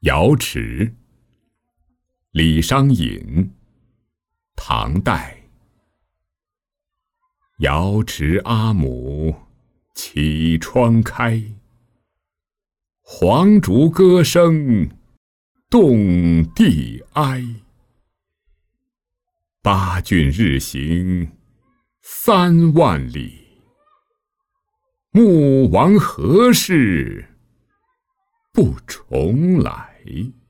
瑶池，李商隐，唐代。瑶池阿母绮窗开，黄竹歌声动地哀。八骏日行3万里，穆王何事不重来？